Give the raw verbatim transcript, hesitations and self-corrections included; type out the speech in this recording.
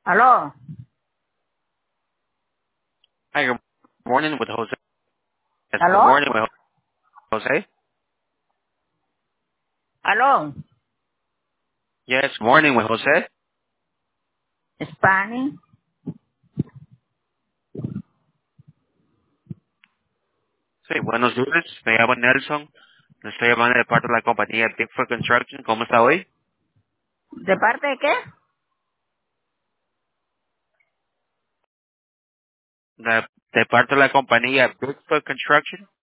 ¿Aló? Hi, good morning with Jose. Yes, good ¿Aló? morning with Jose. ¿Aló? Yes, morning with Jose. ¿Spanish? Sí, buenos días. Me llamo Nelson. Le estoy llamando de parte de la compañía Bigfoot Construction. ¿Cómo está hoy? ¿De parte de qué? De, de parte de la compañía Bigfoot Construction.